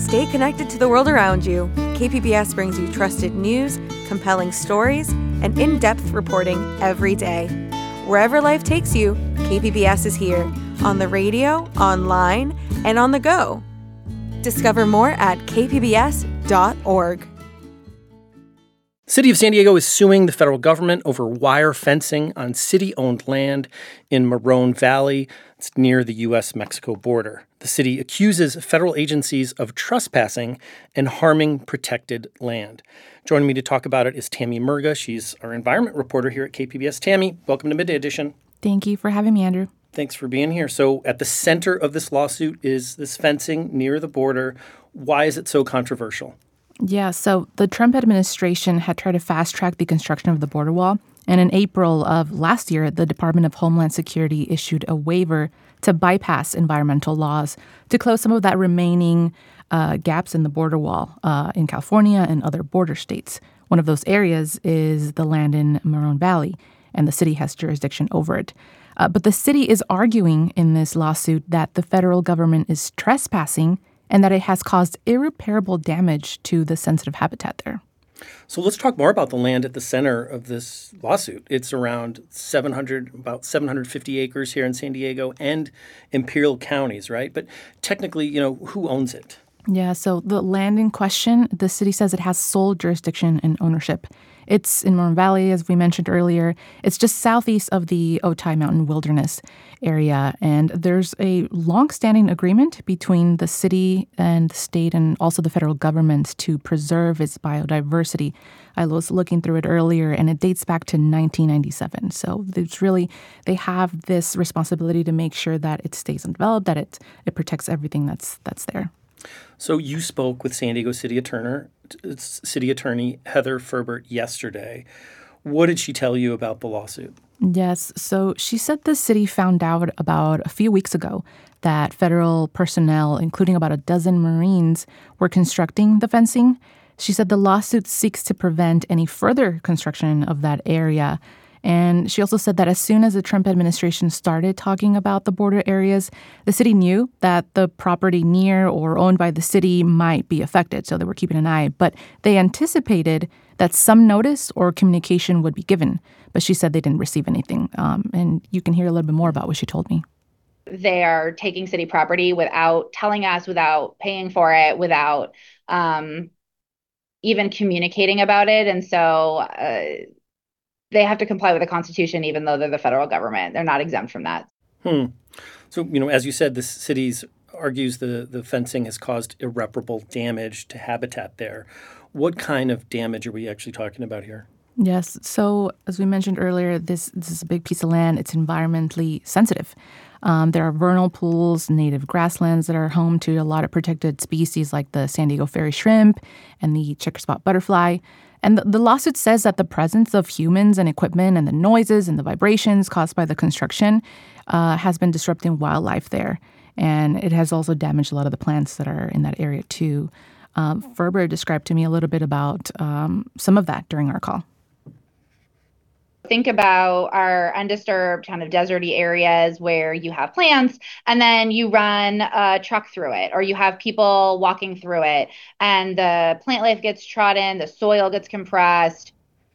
Stay connected to the world around you. KPBS brings you trusted news, compelling stories, and in-depth reporting every day. Wherever life takes you, KPBS is here, on the radio, online, and on the go. Discover more at kpbs.org. City of San Diego is suing the federal government over wire fencing on city-owned land in Morón Valley. It's near the U.S.-Mexico border. The city accuses federal agencies of trespassing and harming protected land. Joining me to talk about it is Tammy Murga. She's our environment reporter here at KPBS. Tammy, welcome to Midday Edition. Thank you for having me, Andrew. Thanks for being here. So at the center of this lawsuit is this fencing near the border. Why is it so controversial? Yeah, so the Trump administration had tried to fast-track the construction of the border wall. And in April of last year, the Department of Homeland Security issued a waiver to bypass environmental laws to close some of that remaining gaps in the border wall in California and other border states. One of those areas is the land in Morón Valley, and the city has jurisdiction over it. But the city is arguing in this lawsuit that the federal government is trespassing and that it has caused irreparable damage to the sensitive habitat there. So let's talk more about the land at the center of this lawsuit. It's around about 750 acres here in San Diego and Imperial counties, right? But technically, who owns it? Yeah, so the land in question, the city says it has sole jurisdiction and ownership. It's in Morón Valley, as we mentioned earlier. It's just southeast of the Otay Mountain Wilderness area. And there's a longstanding agreement between the city and the state and also the federal government to preserve its biodiversity. I was looking through it earlier, and it dates back to 1997. So they have this responsibility to make sure that it stays undeveloped, that it protects everything that's there. So you spoke with San Diego City Attorney Heather Ferbert yesterday. What did she tell you about the lawsuit? Yes, so she said the city found out about a few weeks ago that federal personnel, including about a dozen Marines, were constructing the fencing. She said the lawsuit seeks to prevent any further construction of that area. And she also said that as soon as the Trump administration started talking about the border areas, the city knew that the property near or owned by the city might be affected, so they were keeping an eye. But they anticipated that some notice or communication would be given. But she said they didn't receive anything. And you can hear a little bit more about what she told me. They are taking city property without telling us, without paying for it, without even communicating about it. And so they have to comply with the Constitution, even though they're the federal government. They're not exempt from that. So, as you said, the city argues the fencing has caused irreparable damage to habitat there. What kind of damage are we actually talking about here? Yes. So, as we mentioned earlier, this is a big piece of land. It's environmentally sensitive. There are vernal pools, native grasslands that are home to a lot of protected species like the San Diego fairy shrimp and the checker spot butterfly. And the lawsuit says that the presence of humans and equipment and the noises and the vibrations caused by the construction has been disrupting wildlife there. And it has also damaged a lot of the plants that are in that area, too. Ferber described to me a little bit about some of that during our call. Think about our undisturbed kind of deserty areas where you have plants and then you run a truck through it, or you have people walking through it and the plant life gets trodden, the soil gets compressed.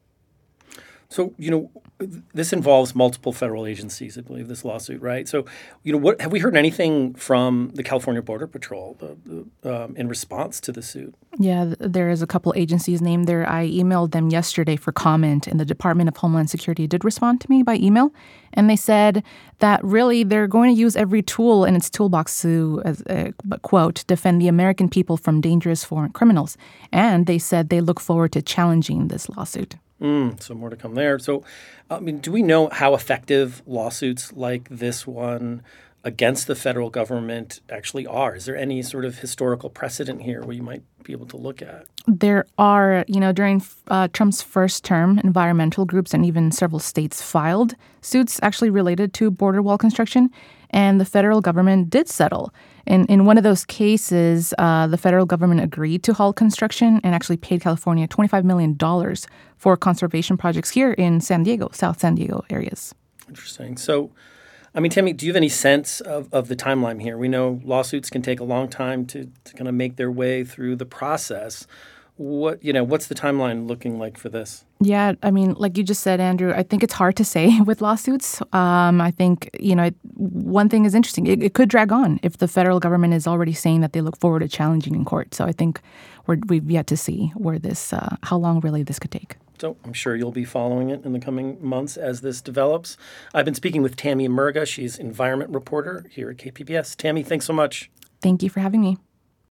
So, this involves multiple federal agencies, I believe, this lawsuit, right? So, what have we heard anything from the California Border Patrol in response to the suit? Yeah, there is a couple agencies named there. I emailed them yesterday for comment, and the Department of Homeland Security did respond to me by email. And they said that really they're going to use every tool in its toolbox to, quote, defend the American people from dangerous foreign criminals. And they said they look forward to challenging this lawsuit. So more to come there. So, do we know how effective lawsuits like this one against the federal government actually are? Is there any sort of historical precedent here where you might be able to look at? There are, during Trump's first term, environmental groups and even several states filed suits actually related to border wall construction, and the federal government did settle. In one of those cases, the federal government agreed to halt construction and actually paid California $25 million for conservation projects here in San Diego, South San Diego areas. Interesting. So, I mean, Tammy, do you have any sense of the timeline here? We know lawsuits can take a long time to kind of make their way through the process. What's the timeline looking like for this? Yeah, I mean, like you just said, Andrew, I think it's hard to say with lawsuits. I think, one thing is interesting. It could drag on if the federal government is already saying that they look forward to challenging in court. So I think we've yet to see where how long really this could take. So I'm sure you'll be following it in the coming months as this develops. I've been speaking with Tammy Murga. She's environment reporter here at KPBS. Tammy, thanks so much. Thank you for having me.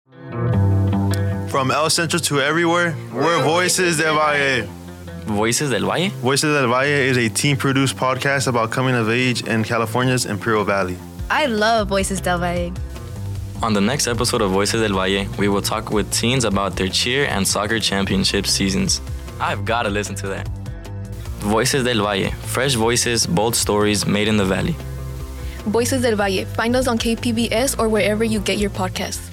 From El Centro to everywhere, we're Voices del Valle. Voices del Valle? Voices del Valle is a team-produced podcast about coming of age in California's Imperial Valley. I love Voices del Valle. On the next episode of Voices del Valle, we will talk with teens about their cheer and soccer championship seasons. I've got to listen to that. Voices del Valle. Fresh voices, bold stories made in the Valley. Voices del Valle. Find us on KPBS or wherever you get your podcasts.